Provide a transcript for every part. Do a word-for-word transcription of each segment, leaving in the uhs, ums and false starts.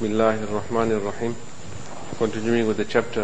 Bismillahir Rahmanir Rahim. Continuing with the chapter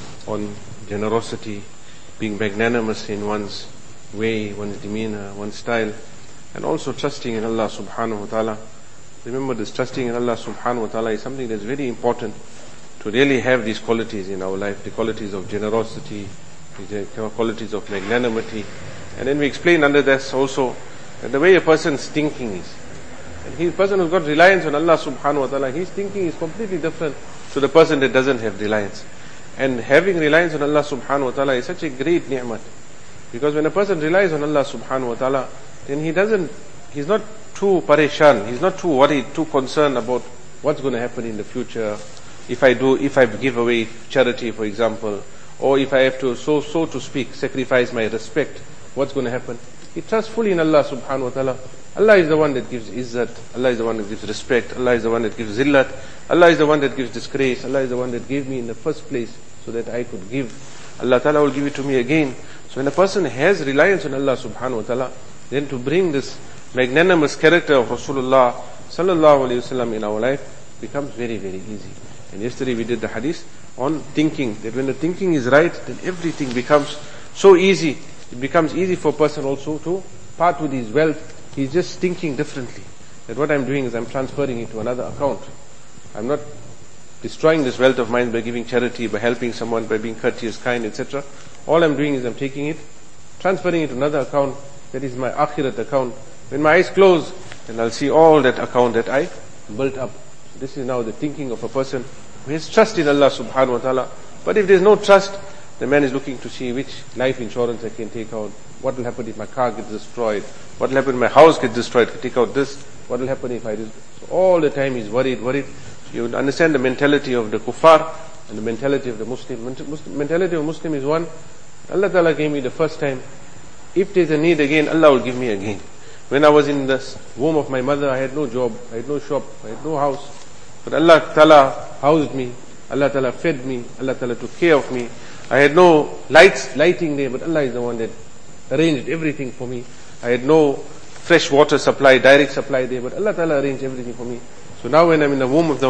on generosity, being magnanimous in one's way, one's demeanor, one's style, and also trusting in Allah subhanahu wa ta'ala. Remember, this trusting in Allah subhanahu wa ta'ala is something that's very important to really have these qualities in our life, the qualities of generosity, the qualities of magnanimity. And then we explain under this also that the way a person's thinking is. And he, the person who's got reliance on Allah subhanahu wa ta'ala, his thinking is completely different to the person that doesn't have reliance. And having reliance on Allah subhanahu wa ta'ala is such a great ni'mat. Because when a person relies on Allah subhanahu wa ta'ala, then he doesn't, he's not too pareshan, he's not too worried, too concerned about what's going to happen in the future. If I do, if I give away charity, for example, or if I have to, so, so to speak, sacrifice my respect, what's going to happen? He trusts fully in Allah subhanahu wa ta'ala. Allah is the one that gives izzat, Allah is the one that gives respect, Allah is the one that gives zillat, Allah is the one that gives disgrace, Allah is the one that gave me in the first place so that I could give. Allah ta'ala will give it to me again. So when a person has reliance on Allah subhanahu wa ta'ala, then to bring this magnanimous character of Rasulullah sallallahu alayhi wa sallam in our life becomes very, very easy. And yesterday we did the hadith on thinking, that when the thinking is right, then everything becomes so easy. It becomes easy for a person also to part with his wealth. He's just thinking differently. That what I'm doing is I'm transferring it to another account. I'm not destroying this wealth of mine by giving charity, by helping someone, by being courteous, kind, et cetera. All I'm doing is I'm taking it, transferring it to another account. That is my akhirat account. When my eyes close, then I'll see all that account that I built up. This is now the thinking of a person who has trust in Allah subhanahu wa ta'ala. But if there's no trust, the man is looking to see which life insurance I can take out. What will happen if my car gets destroyed? What will happen if my house gets destroyed? Take out this. What will happen if I do? So all the time he's worried, worried. So you understand the mentality of the kuffar and the mentality of the Muslim. Mentality of Muslim is one. Allah Ta'ala gave me the first time. If there's a need again, Allah will give me again. When I was in the womb of my mother, I had no job, I had no shop, I had no house. But Allah Ta'ala housed me. Allah Ta'ala fed me. Allah Ta'ala took care of me. I had no lights, lighting there, but Allah is the one that arranged everything for me. I had no fresh water supply, direct supply there, but Allah Ta'ala arranged everything for me. So now when I'm in the womb of the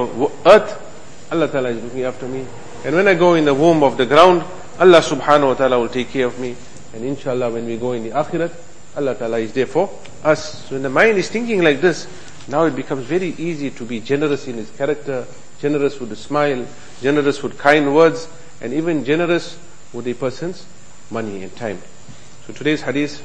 earth, Allah Ta'ala is looking after me. And when I go in the womb of the ground, Allah Subhanahu wa Ta'ala will take care of me. And inshallah when we go in the akhirat, Allah Ta'ala is there for us. So when the mind is thinking like this, now it becomes very easy to be generous in his character, generous with a smile, generous with kind words, and even generous with a person's money and time. So today's hadith,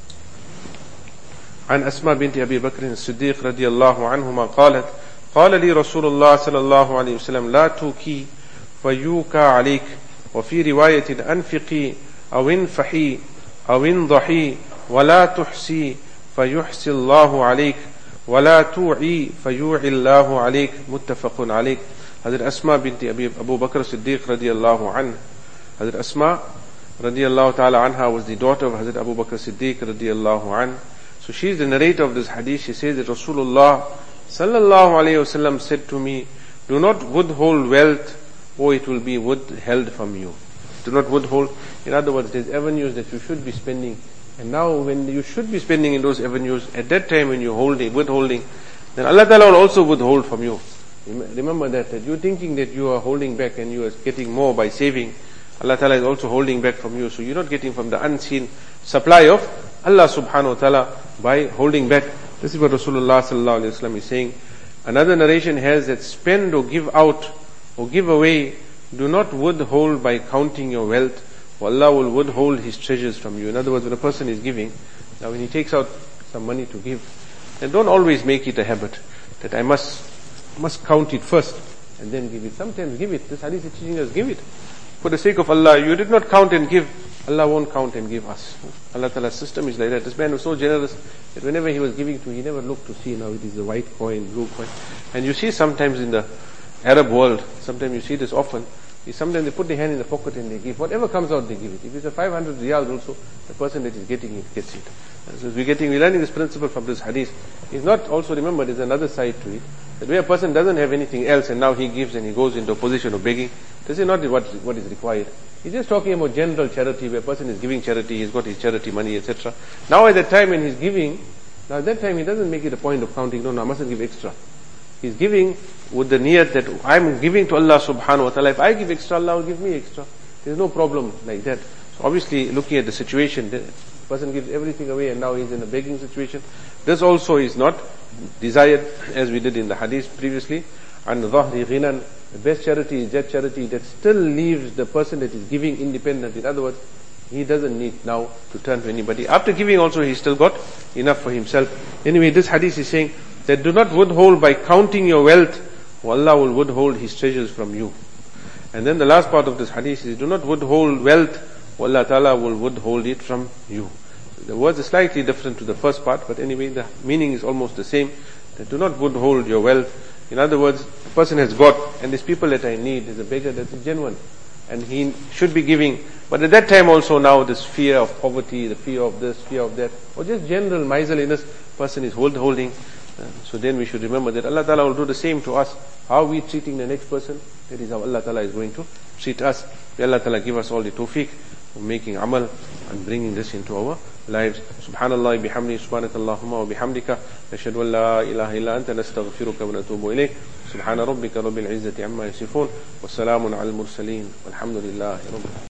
عن أسماء بنت أبي بكر الصديق رضي الله عنهما قالت قال لي رسول الله صلى الله عليه وسلم لا توكي فيوكى عليك وفي رواية أنفقي أو انفحي أو انضحي ولا تحسي فيحسي الله عليك ولا توعي فيوعي الله عليك متفق عليك. Hazrat Asma binti Abu Bakr Siddiq radiyallahu anha. Hazrat Asma radiyallahu ta'ala anha was the daughter of Hazrat Abu Bakr Siddiq radiyallahu anha. So she is the narrator of this hadith. She says that Rasulullah sallallahu alayhi wasallam said to me, do not withhold wealth or it will be withheld from you. Do not withhold. In other words, there's avenues that you should be spending. And now when you should be spending in those avenues, at that time when you're holding, withholding, then Allah Ta'ala will also withhold from you. Remember that, that you're thinking that you are holding back and you are getting more by saving. Allah Ta'ala is also holding back from you. So you're not getting from the unseen supply of Allah subhanahu wa ta'ala by holding back. This is what Rasulullah sallallahu alayhi wa sallam is saying. Another narration has that spend or give out or give away, do not withhold by counting your wealth, for Allah will withhold His treasures from you. In other words, when a person is giving, now when he takes out some money to give, then don't always make it a habit that I must must count it first and then give it. Sometimes give it. This hadith is teaching us, give it. For the sake of Allah, you did not count and give, Allah won't count and give us. Allah Ta'ala's system is like that. This man was so generous that whenever he was giving to, he never looked to see now it is a white coin, blue coin. And you see sometimes in the Arab world, sometimes you see this often, is sometimes they put their hand in the pocket and they give. Whatever comes out, they give it. If it's a five hundred riyals also, the person that is getting it gets it. And so we're getting, we're learning this principle from this hadith. It's not also, remember, there's another side to it. That where a person doesn't have anything else and now he gives and he goes into a position of begging, this is not what, what is required. He's just talking about general charity, where a person is giving charity, he's got his charity money, et cetera. Now at that time when he's giving, now at that time he doesn't make it a point of counting, no, no, I mustn't give extra. He's giving with the niyat that I'm giving to Allah subhanahu wa ta'ala. If I give extra, Allah will give me extra. There's no problem like that. So obviously, looking at the situation, the person gives everything away and now he's in a begging situation. This also is not desired, as we did in the hadith previously. And dhahri ghinan, the best charity is that charity that still leaves the person that is giving independent. In other words, he doesn't need now to turn to anybody. After giving also, he's still got enough for himself. Anyway, this hadith is saying that do not withhold by counting your wealth, or Allah will withhold His treasures from you. And then the last part of this hadith is, do not withhold wealth, or Allah Ta'ala will withhold it from you. The words are slightly different to the first part, but anyway, the meaning is almost the same. That do not withhold your wealth. In other words, the person has got, and there's people that I need, there's a beggar that's genuine, and he should be giving. But at that time also now, this fear of poverty, the fear of this, fear of that, or just general miserliness, person is withholding. Uh, so then we should remember that Allah Ta'ala will do the same to us. How are we treating the next person? That is how Allah Ta'ala is going to treat us. May Allah Ta'ala give us all the tawfiq of making amal and bringing this into our lives. Subhanallah bihamdi, subhanakallahumma wa bihamdika, nashhadu an la ilaha illa anta, nastaghfiruka wa natubu ilayk. Subhana rabbika rabbil izzati amma yasifun, wa salamun al mursaleen, walhamdulillahi rabbil alamin.